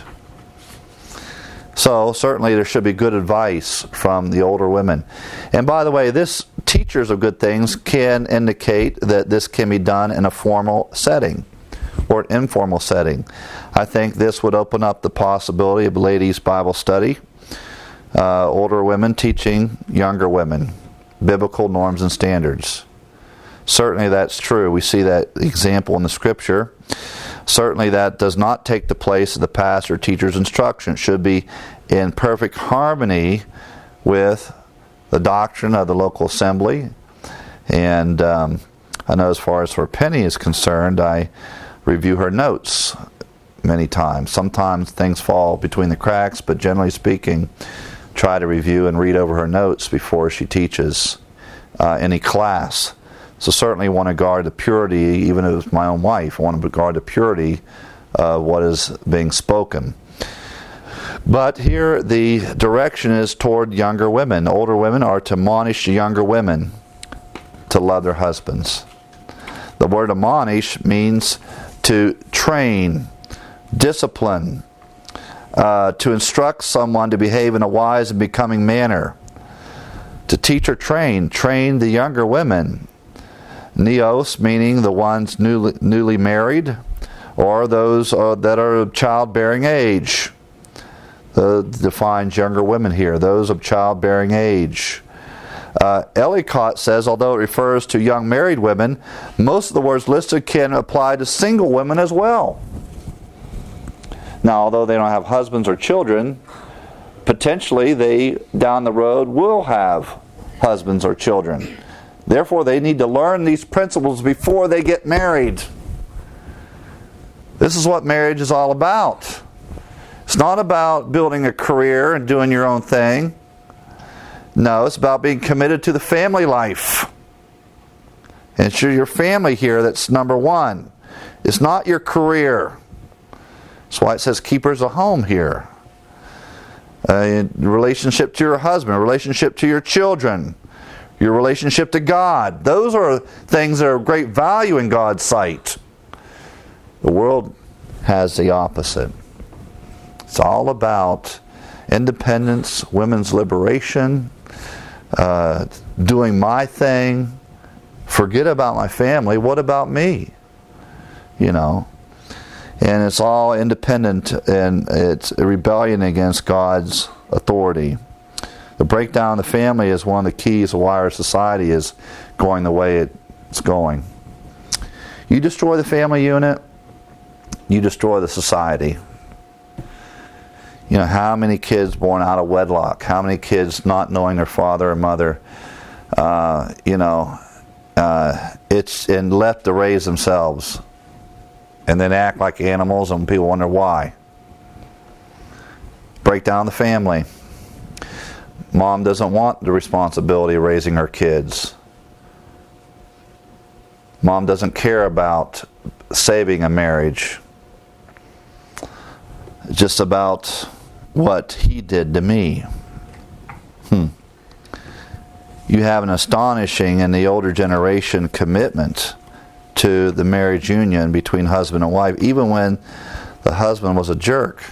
So, certainly there should be good advice from the older women. And by the way, this teachers of good things can indicate that this can be done in a formal setting or an informal setting. I think this would open up the possibility of ladies' Bible study, uh, older women teaching younger women biblical norms and standards. Certainly that's true. We see that example in the Scripture. Certainly that does not take the place of the pastor or teacher's instruction. It should be in perfect harmony with the doctrine of the local assembly. And um, I know as far as where Penny is concerned, I review her notes many times. Sometimes things fall between the cracks, but generally speaking, try to review and read over her notes before she teaches uh, any class. So certainly want to guard the purity, even if it's my own wife, I want to guard the purity of what is being spoken. But here the direction is toward younger women. Older women are to admonish younger women to love their husbands. The word admonish means to train, discipline, uh, to instruct someone to behave in a wise and becoming manner. To teach or train, train the younger women. Neos, meaning the ones newly, newly married, or those uh, that are of childbearing age. Uh, defines younger women here, those of childbearing age. Uh, Ellicott says, although it refers to young married women, most of the words listed can apply to single women as well. Now, although they don't have husbands or children, potentially they, down the road, will have husbands or children. Therefore, they need to learn these principles before they get married. This is what marriage is all about. It's not about building a career and doing your own thing. No, it's about being committed to the family life. And it's your family here that's number one. It's not your career. That's why it says keepers of home here. A relationship to your husband, a relationship to your children, your relationship to God. Those are things that are of great value in God's sight. The world has the opposite. It's all about independence, women's liberation, uh, doing my thing. Forget about my family. What about me? You know. And it's all independent, and it's a rebellion against God's authority. The breakdown of the family is one of the keys of why our society is going the way it's going. You destroy the family unit, you destroy the society. You know, how many kids born out of wedlock? How many kids not knowing their father or mother? Uh, you know, uh, it's and left to raise themselves, and then act like animals, and people wonder why. Break down the family. Mom doesn't want the responsibility of raising her kids. Mom doesn't care about saving a marriage. It's just about what he did to me. Hmm. You have an astonishing in the older generation commitment to the marriage union between husband and wife, even when the husband was a jerk.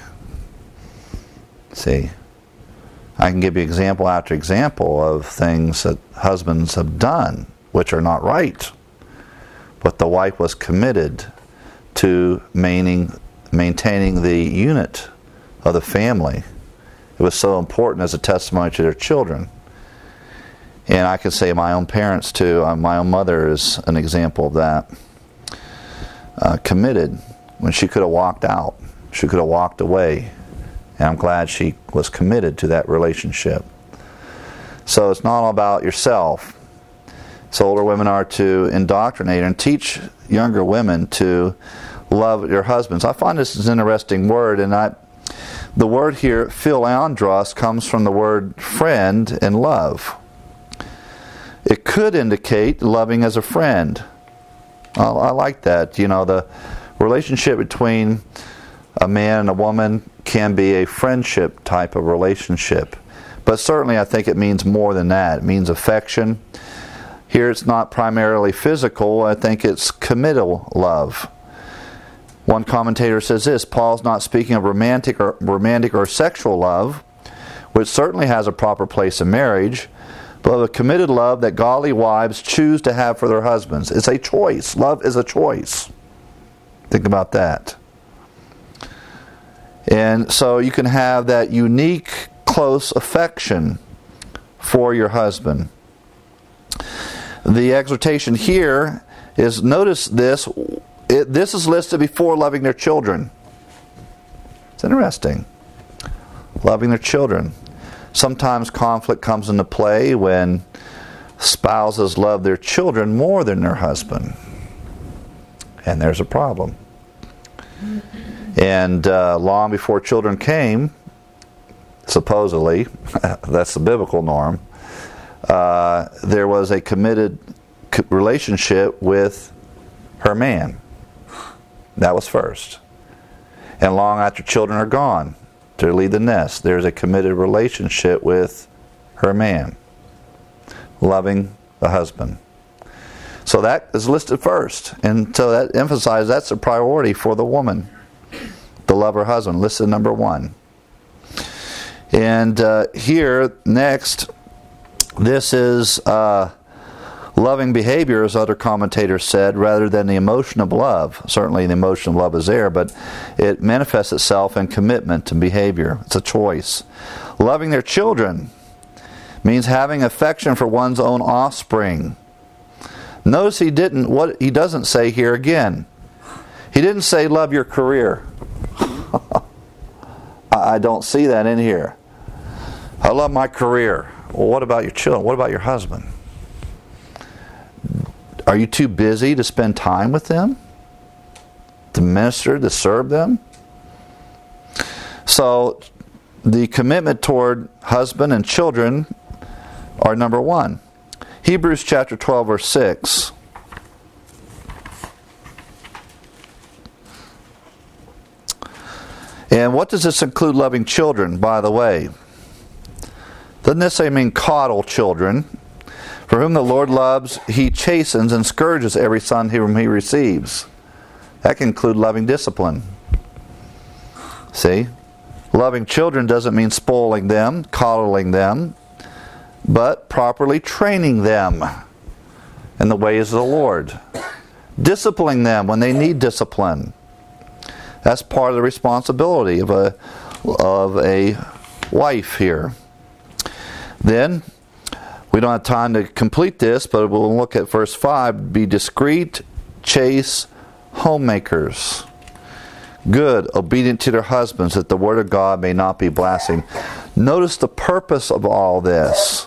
See, I can give you example after example of things that husbands have done which are not right. But the wife was committed to maintaining, maintaining the unit of the family. It was so important as a testimony to their children. And I can say my own parents too. Uh, my own mother is an example of that. Uh, committed when she could have walked out. She could have walked away. And I'm glad she was committed to that relationship. So it's not all about yourself. So older women are to indoctrinate and teach younger women to love your husbands. I find this is an interesting word, and I, the word here, philandros, comes from the word friend and love. It could indicate loving as a friend. I, I like that. You know, the relationship between a man and a woman can be a friendship type of relationship. But certainly I think it means more than that. It means affection. Here it's not primarily physical. I think it's committal love. One commentator says this: Paul's not speaking of romantic or romantic or sexual love, which certainly has a proper place in marriage, but of a committed love that godly wives choose to have for their husbands. It's a choice. Love is a choice. Think about that. And so you can have that unique, close affection for your husband. The exhortation here is, notice this, it, this is listed before loving their children. It's interesting. Loving their children. Sometimes conflict comes into play when spouses love their children more than their husband. And there's a problem. And uh, long before children came, supposedly, that's the biblical norm, uh, there was a committed relationship with her man. That was first. And long after children are gone to leave the nest, there's a committed relationship with her man, loving the husband. So that is listed first. And so that emphasizes that's a priority for the woman, to love her husband, listed number one. And uh, here, next, this is uh, loving behavior, as other commentators said, rather than the emotion of love. Certainly the emotion of love is there, but it manifests itself in commitment and behavior. It's a choice. Loving their children means having affection for one's own offspring. Notice he didn't, what he doesn't say here again. He didn't say love your career. I don't see that in here. I love my career. Well, what about your children? What about your husband? Are you too busy to spend time with them? To minister, to serve them? So, the commitment toward husband and children are number one. Hebrews chapter twelve, verse six. And what does this include, loving children, by the way? Doesn't necessarily mean coddle children. For whom the Lord loves, He chastens and scourges every son whom He receives. That can include loving discipline. See? Loving children doesn't mean spoiling them, coddling them, but properly training them in the ways of the Lord. Disciplining them when they need discipline. That's part of the responsibility of a, of a wife here. Then, we don't have time to complete this, but we'll look at verse five. Be discreet, chaste, homemakers. Good, obedient to their husbands, that the word of God may not be blasphemed. Notice the purpose of all this.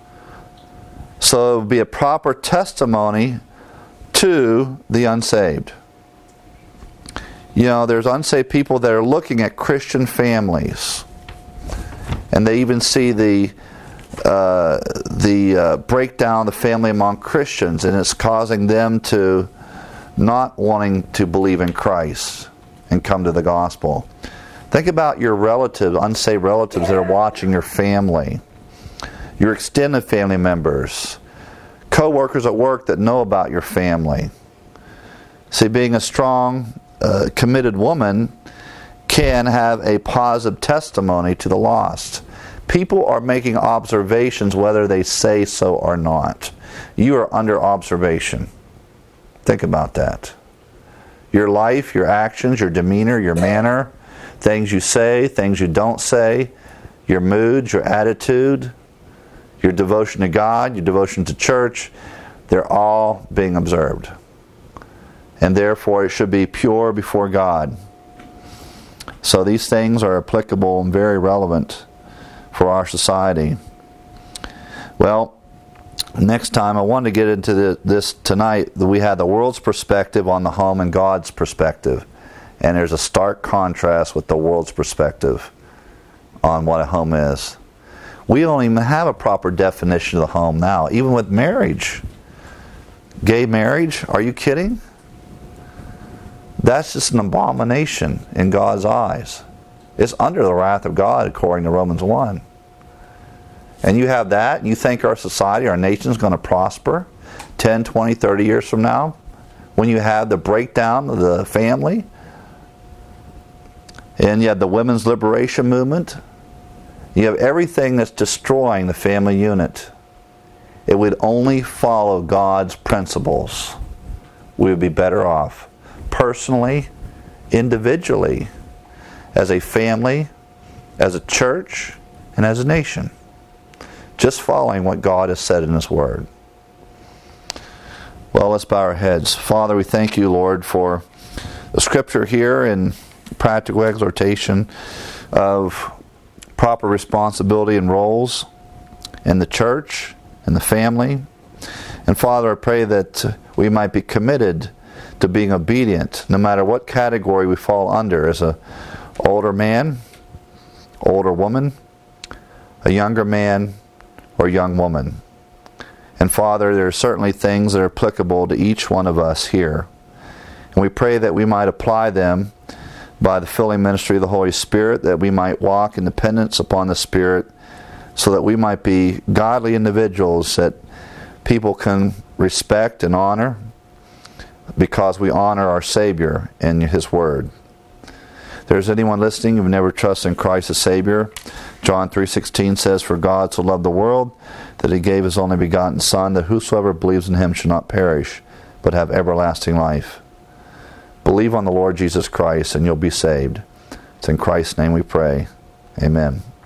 So it would be a proper testimony to the unsaved. You know, there's unsaved people that are looking at Christian families, and they even see the uh, the uh, breakdown of the family among Christians, and it's causing them to not wanting to believe in Christ and come to the gospel. Think about your relatives, unsaved relatives that are watching your family, your extended family members, co-workers at work that know about your family. See, being a strong, uh, committed woman can have a positive testimony to the lost. People are making observations whether they say so or not. You are under observation. Think about that. Your life, your actions, your demeanor, your manner, things you say, things you don't say, your moods, your attitude, your devotion to God, your devotion to church, they're all being observed. And therefore it should be pure before God. So these things are applicable and very relevant for our society. Well, next time I wanted to get into the, this tonight, that we had the world's perspective on the home and God's perspective. And there's a stark contrast with the world's perspective on what a home is. We don't even have a proper definition of the home now, even with marriage. Gay marriage, are you kidding? That's just an abomination in God's eyes. It's under the wrath of God, according to Romans one. And you have that, and you think our society, our nation is going to prosper ten, twenty, thirty years from now, when you have the breakdown of the family, and you have the women's liberation movement. You have everything that's destroying the family unit. It would only follow God's principles. We would be better off. Personally, individually, as a family, as a church, and as a nation. Just following what God has said in His Word. Well, let's bow our heads. Father, we thank you, Lord, for the Scripture here and practical exhortation of proper responsibility and roles in the church and the family. And Father, I pray that we might be committed to being obedient no matter what category we fall under, as a older man, older woman, a younger man, or young woman. And Father, there are certainly things that are applicable to each one of us here. And we pray that we might apply them by the filling ministry of the Holy Spirit, that we might walk in dependence upon the Spirit, so that we might be godly individuals that people can respect and honor, because we honor our Savior in His Word. If there's anyone listening who've never trusted in Christ as Savior, John three sixteen says, "For God so loved the world that He gave His only begotten Son, that whosoever believes in Him should not perish, but have everlasting life." Believe on the Lord Jesus Christ and you'll be saved. It's in Christ's name we pray. Amen.